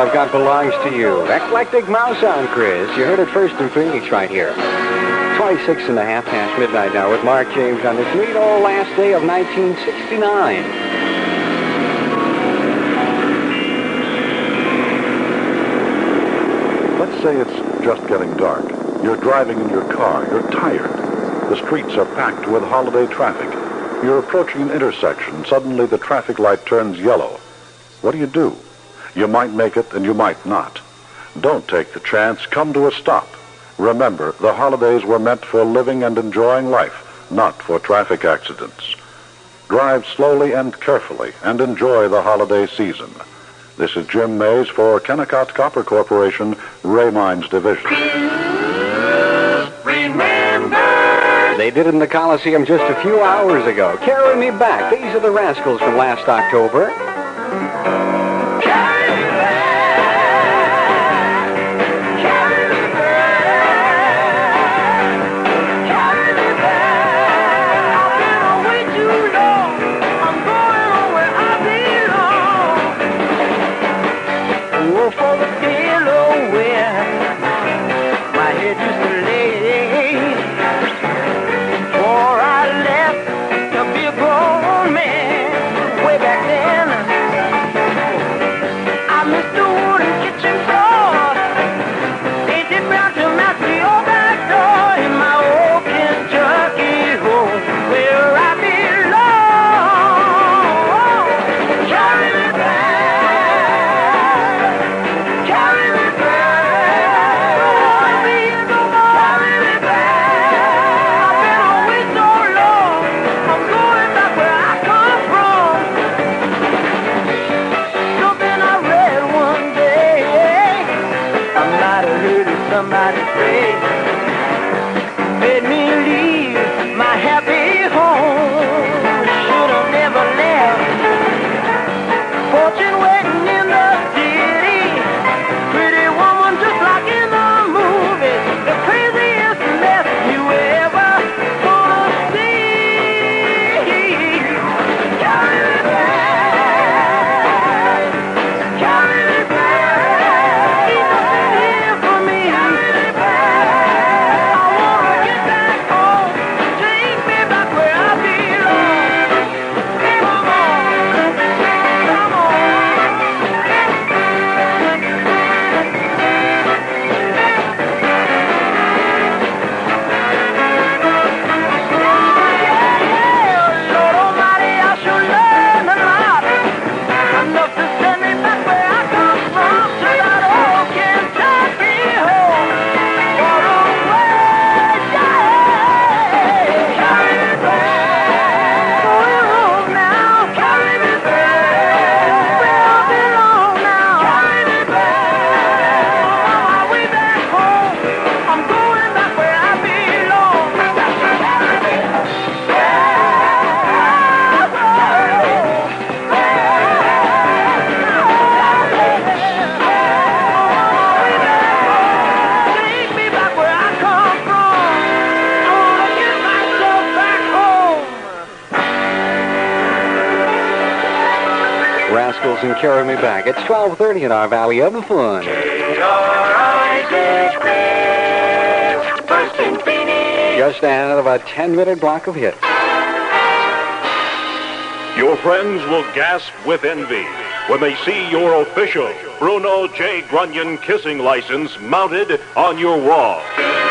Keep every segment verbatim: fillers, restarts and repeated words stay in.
I've got Belongs to You. Eclectic Mouse on, Chris. You heard it first in Phoenix right here. twenty-six and a half past midnight now with Mark James on this sweet old last day of nineteen sixty-nine. Let's say it's just getting dark. You're driving in your car. You're tired. The streets are packed with holiday traffic. You're approaching an intersection. Suddenly the traffic light turns yellow. What do you do? You might make it and you might not. Don't take the chance. Come to a stop. Remember, the holidays were meant for living and enjoying life, not for traffic accidents. Drive slowly and carefully and enjoy the holiday season. This is Jim Mays for Kennecott Copper Corporation, Ray Mines Division. Remember! They did it in the Coliseum just a few hours ago. Carry Me Back. These are the Rascals from last October. And Carry Me Back. It's twelve thirty in our Valley of the Fun. Just ahead of a ten-minute block of hits. Your friends will gasp with envy when they see your official Bruno J. Grunion kissing license mounted on your wall.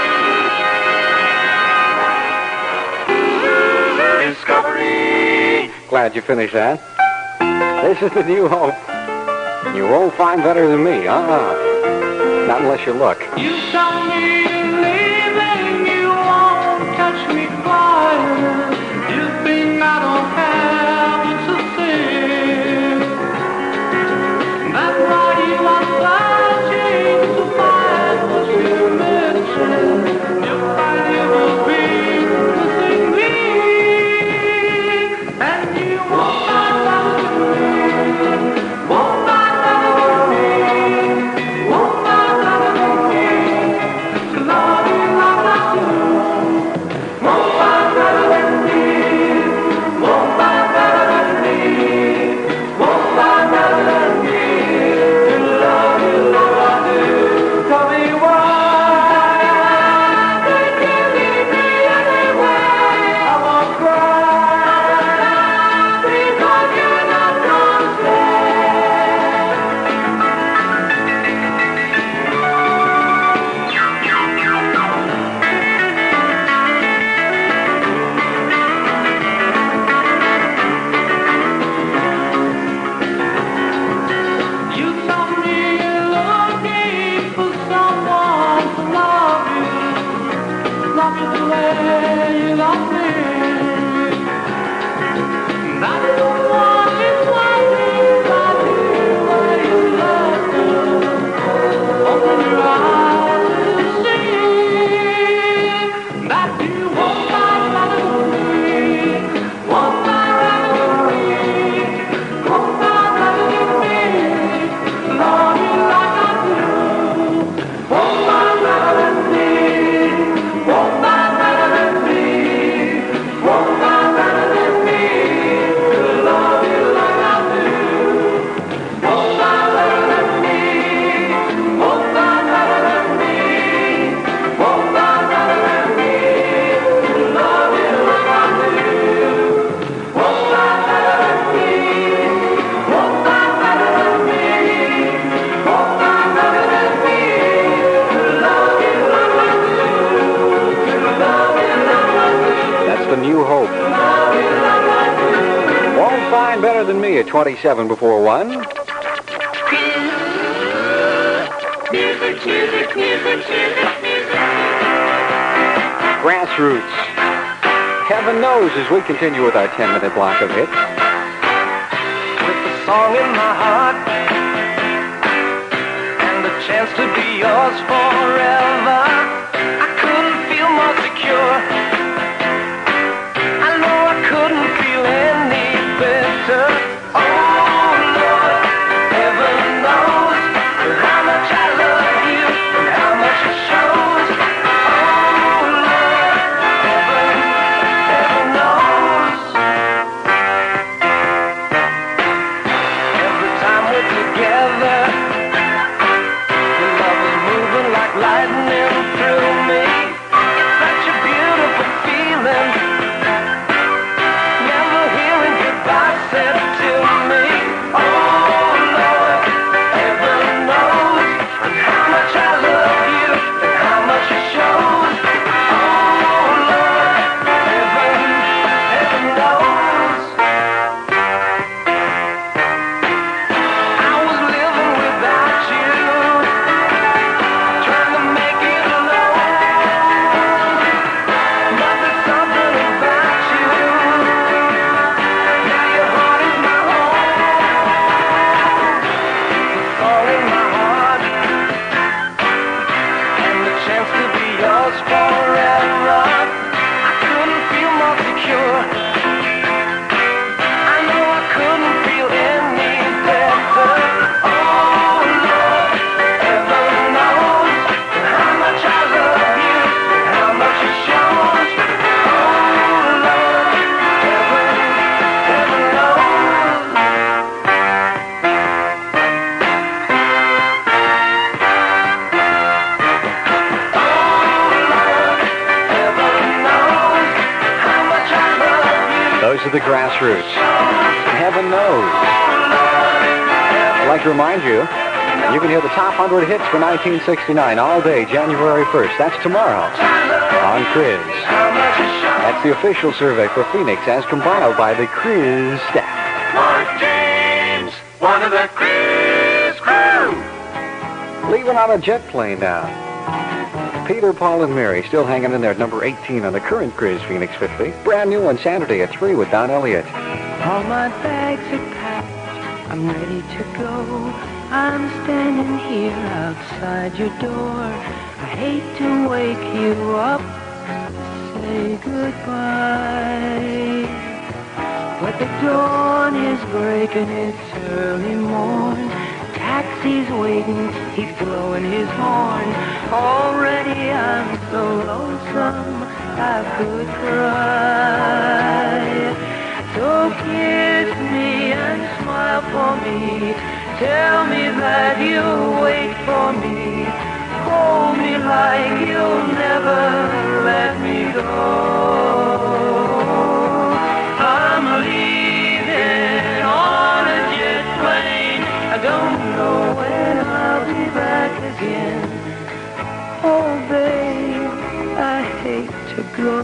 Discovery! Glad you finished that. This is the New Hope. You won't find better than me, uh-uh. Not unless you look. You tell me you're leaving, you won't catch me flying. You think I don't have to say. That's why you are searching to find what you're missing. If I never be missing me, and you won't find out to me. Won't find out to me. Won't find out to me. To love you like I do. Won't find out to me. a new hope. Won't find better than me at twenty-seven before one. Music, music, music, music. Grassroots. Heaven knows as we continue with our ten-minute block of hits. With the song in my heart and the chance to be yours forever, I couldn't feel more secure. I know I couldn't feel any better. Oh, Lord, heaven knows how much I love you and how much it shows. Oh, Lord, heaven, heaven knows. Every time we're together, your love is moving like lightning through me. It's such a beautiful feeling. Never hearing goodbye said to me. Oh, Lord, heaven knows how much I love you and how much it shows. Oh, Lord, heaven, heaven knows. I was living without you, trying to make it alone. But there's something about you. Now your heart is my home. The song in my heart and the chance to be yours forever. I couldn't feel more secure. I know I couldn't feel any better. Oh, Lord, heaven knows how much I love you and how much it shows. Oh, Lord, heaven, heaven knows. Heaven knows how much I love you. Those are the Grassroots. Heaven knows. I'd like to remind you, you can hear the top one hundred hits for nineteen sixty-nine all day, January first. That's tomorrow on Criz. That's the official survey for Phoenix as compiled by the Criz staff. Mark James, one of the Criz crew. Leaving on a jet plane now. Peter, Paul, and Mary still hanging in there at number eighteen on the current Criz Phoenix fifty. Brand new on Saturday at three with Don Elliott. All my bags are packed, I'm ready to go. I'm standing here outside your door. I hate to wake you up, say goodbye. But the dawn is breaking, it's early morn. Taxi's waiting, he's blowing his horn. Already I'm so lonesome, I could cry. So kiss me and smile for me. Tell me that you'll wait for me. Hold me like you'll never let me go. I'm leaving on a jet plane. I don't know when I'll be back again. Oh, babe, I hate to go.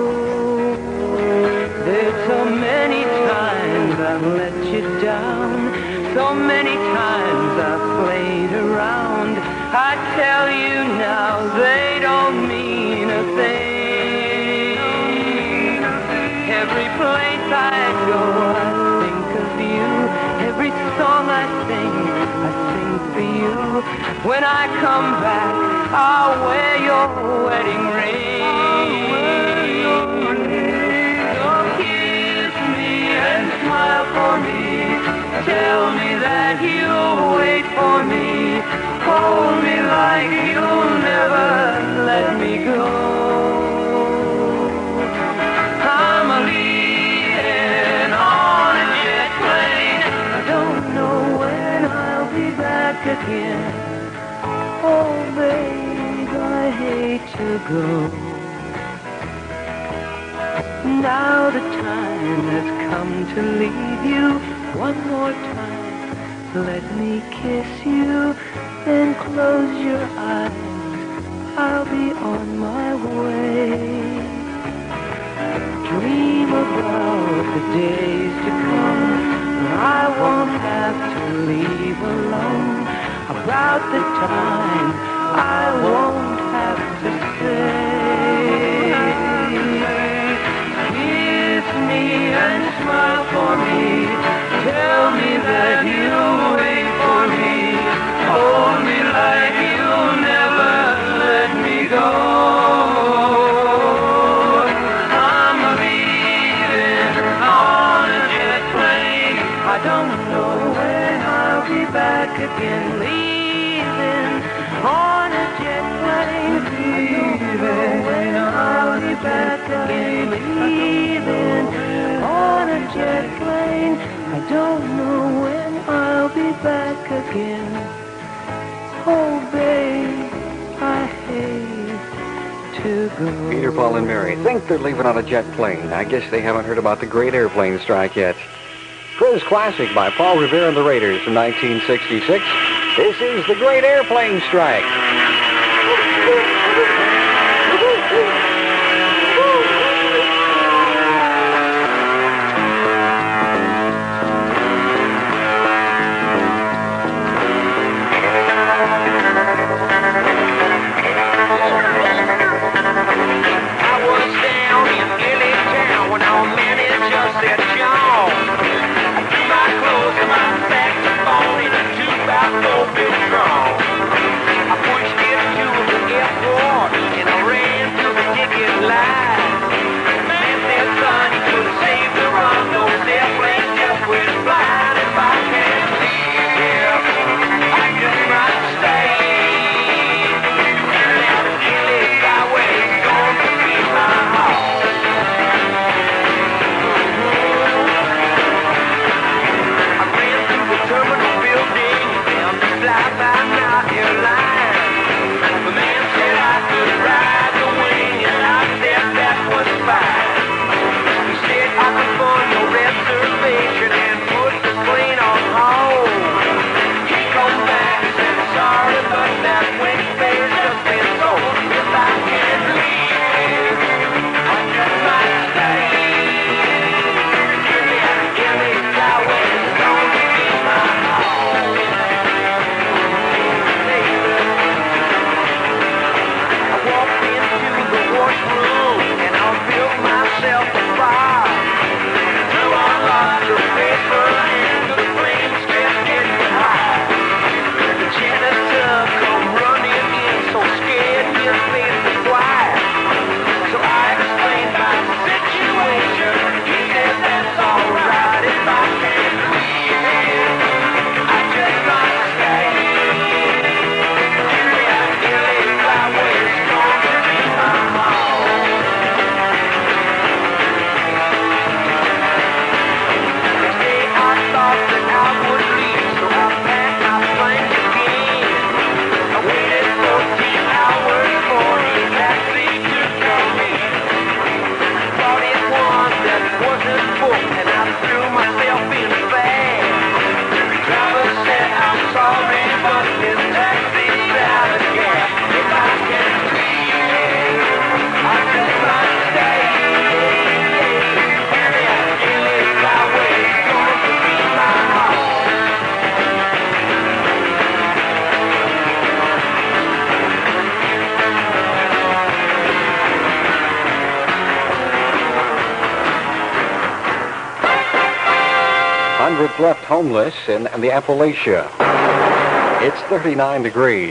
There's so many times I've let you down. So many times I've played around. I tell you now, they don't mean a thing. Every place I go, I think of you. Every song I sing, I sing for you. When I come back, I'll wear your wedding ring. So kiss me and smile for me. Tell me that you'll wait for me. Hold me like you'll never let me go. I'm leaving on a jet plane. I don't know when I'll be back again. Oh, babe, I hate to go. Now the time has come to leave you. One more time, let me kiss you, then close your eyes, I'll be on my way. days to come when I won't have to leave alone. About the time I won't have to say, kiss me and smile for me. Tell me that you'll wait for me. Hold me like you'll never let me go. I'm leaving on a jet plane. I don't know when I'll be back again. Leaving on a jet plane. I don't know when I'll be back again. Leaving on a jet plane. I don't know when I'll be back again. Oh, babe, I hate to go. Peter, Paul, and Mary think they're leaving on a jet plane. I guess they haven't heard about the Great Airplane Strike yet. Chris Classic by Paul Revere and the Raiders from nineteen sixty-six. This is the Great Airplane Strike. Hundreds left homeless in, in the Appalachia. It's thirty-nine degrees.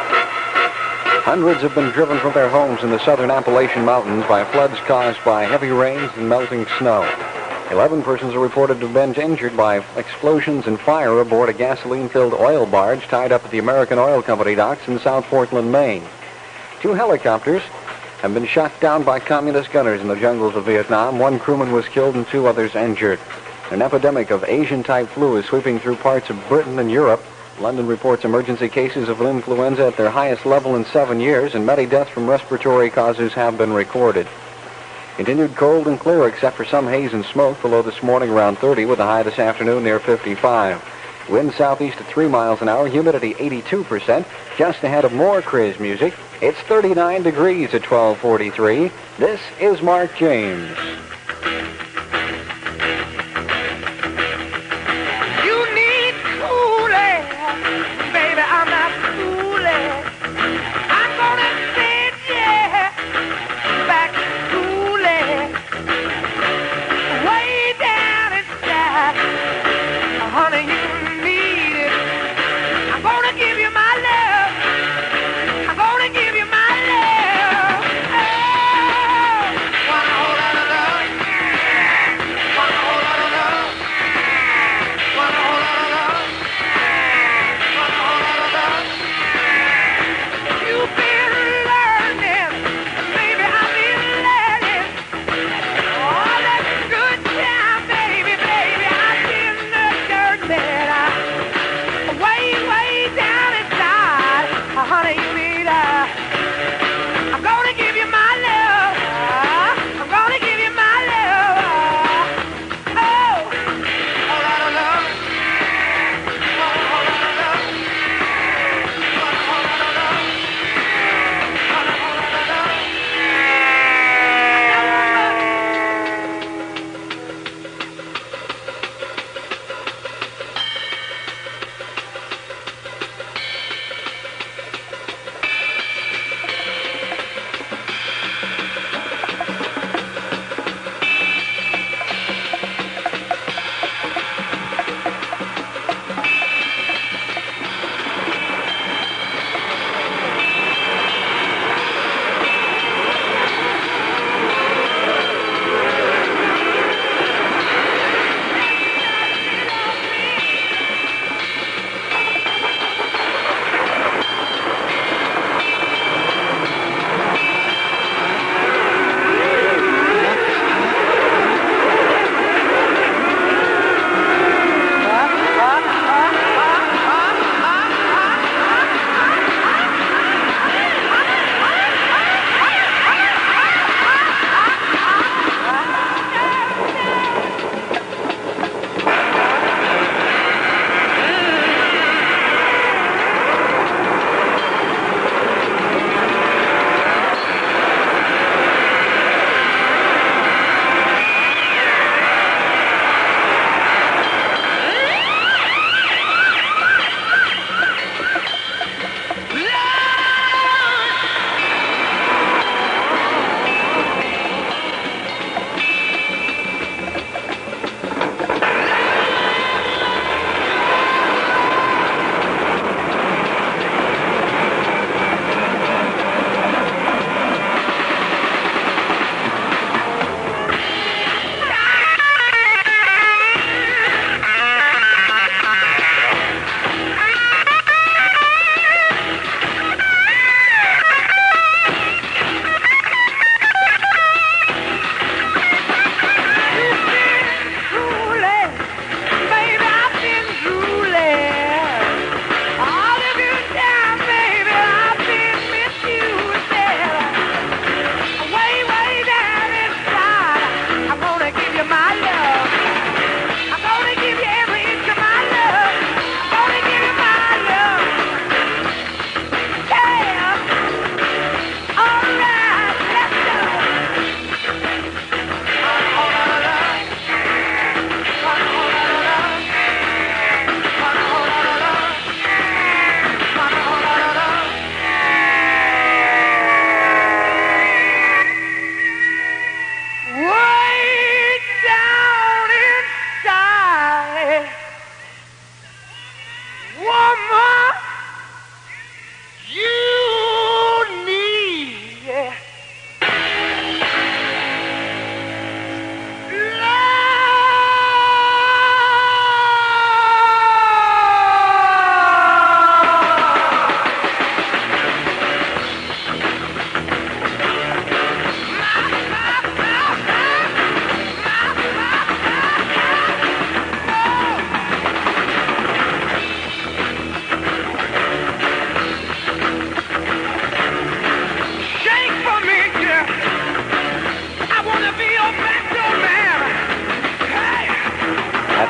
Hundreds have been driven from their homes in the southern Appalachian Mountains by floods caused by heavy rains and melting snow. Eleven persons are reported to have been injured by explosions and fire aboard a gasoline-filled oil barge tied up at the American Oil Company docks in South Portland, Maine. Two helicopters have been shot down by communist gunners in the jungles of Vietnam. One crewman was killed and two others injured. An epidemic of Asian-type flu is sweeping through parts of Britain and Europe. London reports emergency cases of influenza at their highest level in seven years, and many deaths from respiratory causes have been recorded. Continued cold and clear except for some haze and smoke. Below this morning around thirty, with a high this afternoon near fifty-five. Wind southeast at three miles an hour, humidity eighty-two percent. Just ahead of more Criz music, it's thirty-nine degrees at twelve forty-three. This is Mark James.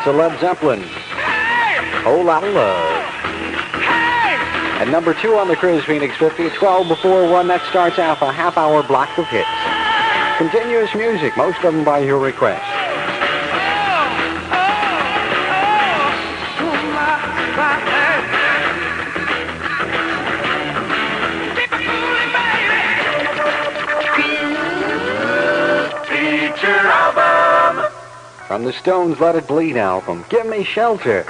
to Led Zeppelin. Whole Lot of Love. At number two on the Chris Phoenix fifty, twelve before one, that starts off a half-hour block of hits. Continuous music, most of them by your request. From the Stones' Let It Bleed album, Give Me Shelter.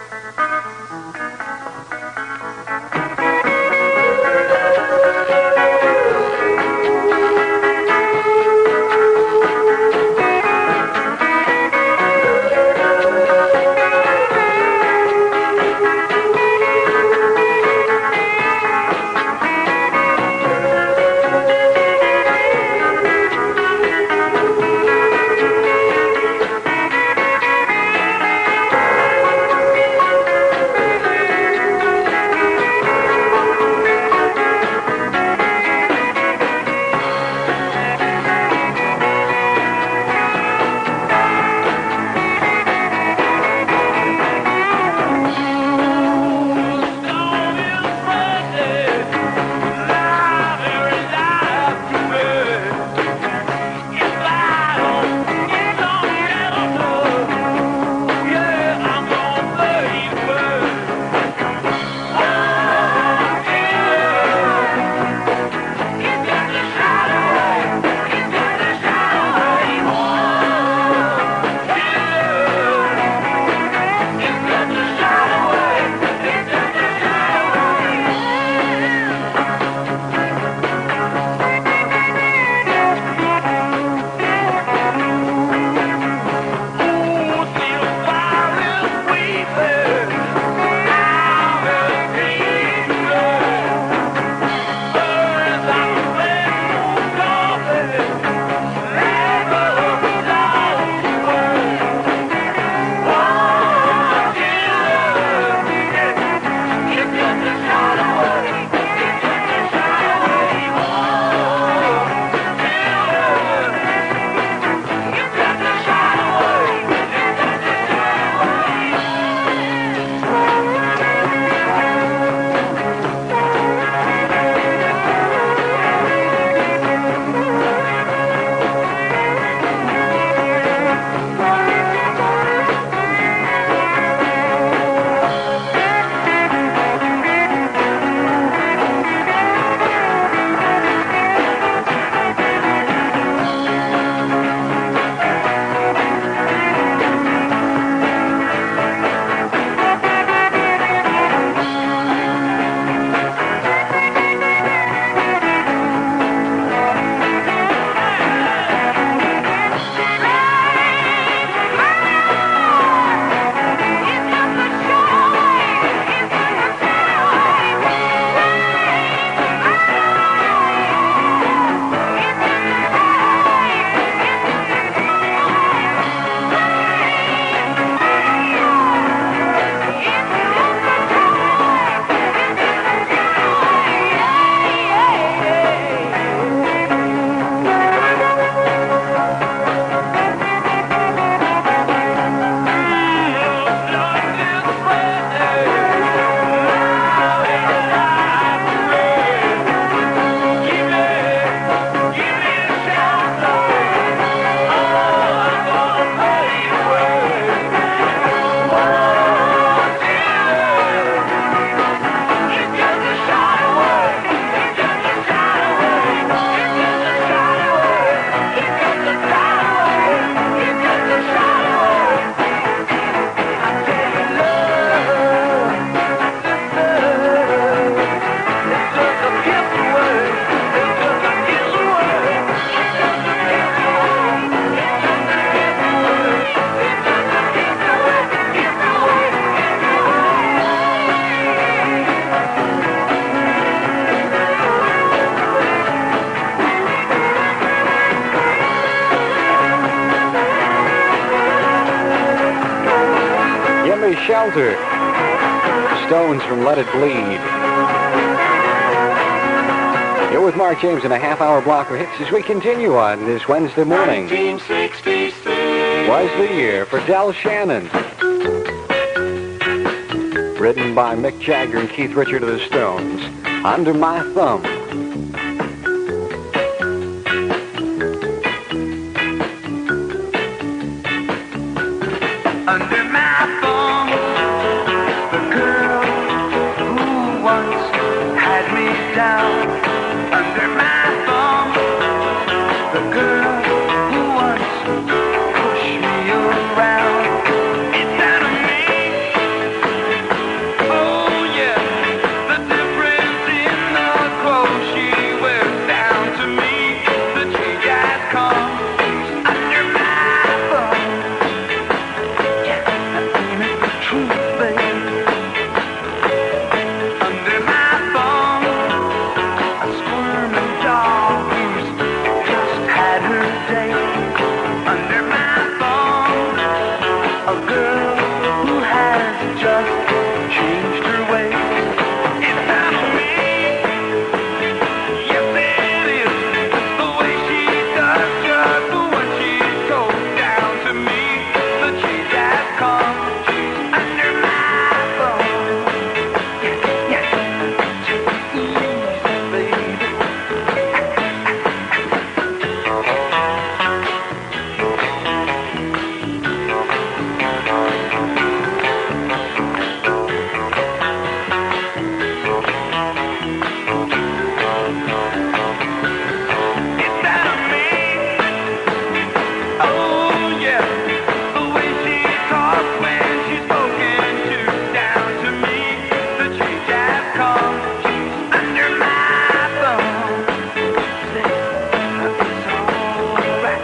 Shelter. Stones from Let It Bleed. You're with Mark James in a half-hour block of hits as we continue on this Wednesday morning. nineteen sixty-six Was the year for Del Shannon. written by Mick Jagger and Keith Richards of the Stones. Under My Thumb. Under my thumb, the girl who once had me down. Under my thumb, the girl who once pushed me around. It's out of me. Oh yeah, the difference in the clothes she wears down to me. The change has come. Under my thumb. Truth, babe. Under my thumb, a squirming dog who's just had her day. Under my thumb, a girl who has just changed her ways. It's out of me. Yes, it is. The way she does just what she's told down to me. The change has come. Under my thumb. Yeah, yeah. Take it easy, baby. It's out of me. Oh yeah, the way she talks when she's spoken to down to me. The change has come. She's under my thumb. Say, it's alright.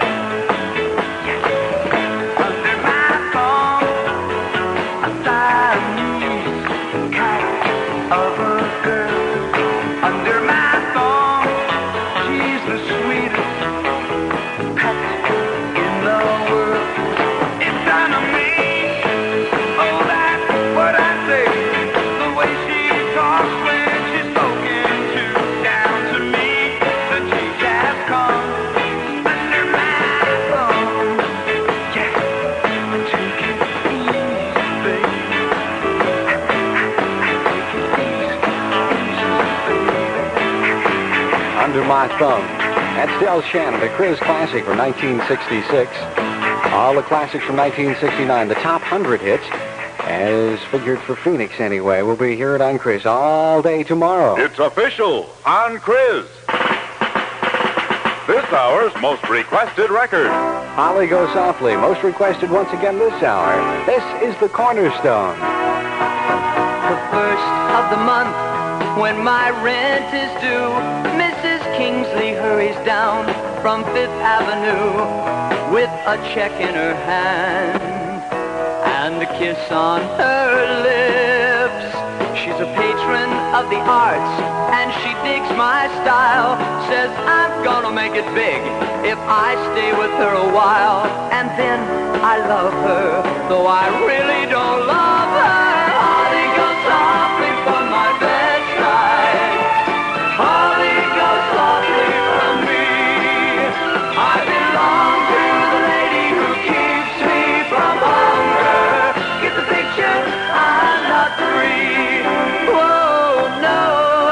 Yeah. Under my thumb, a Siamese cat of a girl. Under my thumb, she's the sweetest pet in the world. It's on me. Oh, that's what I say. The way she talks when she's spoken to down to me. The change has come. Under my thumb. Yeah. Take it easy, baby. Take it easy, easy, baby. Under My Thumb. That's Del Shannon, a Chris classic from nineteen sixty-six. All the classics from nineteen sixty-nine, the top one hundred hits, as figured for Phoenix anyway. We'll be here at On Chris all day tomorrow. It's official on Chris. This hour's most requested record. Holly Goes Softly, most requested once again this hour. This is the Cornerstone. The first of the month, when my rent is due, Missus Kingsley hurries down from Fifth Avenue with a check in her hand and a kiss on her lips. She's a patron of the arts and she digs my style. Says I'm gonna make it big if I stay with her a while. And then I love her, though I really don't love her. Holly goes softly from my bedside. Holly goes softly from me. I belong to the lady who keeps me from hunger. Get the picture? I'm not free. Whoa, no.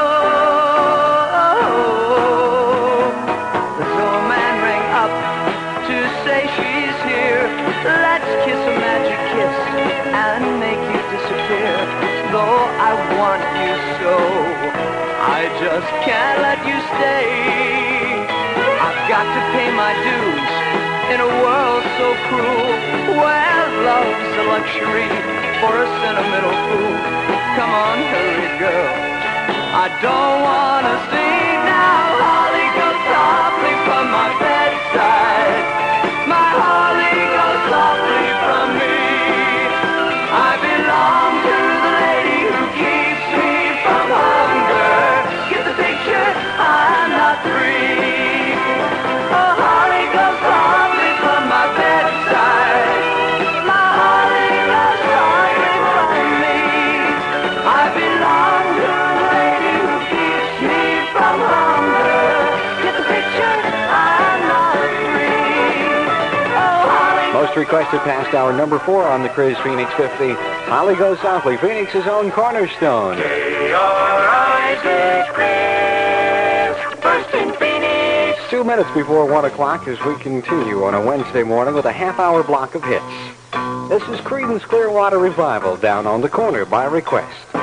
The doorman rang up to say she's here. Let's kiss a magic kiss and make you disappear. Though I want you so, I just can't let you stay. I've got to pay my dues in a world so cruel, where love's a luxury for a sentimental fool. Come on, hurry, girl. I don't want to see now. Holly goes softly from my bedside. My Holly goes softly from me. I belong to the lady who keeps me from hunger. Get the picture? I'm not free. Oh, Holly goes softly from my bedside. My Holly goes softly from me. I belong to the lady who keeps me from hunger. Get the picture? I'm not Most requested past hour number four on the Chris Phoenix fifty. Holly Goes Softly, Phoenix's own cornerstone. K R I Z Chris, first in Phoenix. Two minutes before one o'clock as we continue on a Wednesday morning with a half-hour block of hits. This is Creedence Clearwater Revival, Down on the Corner by request.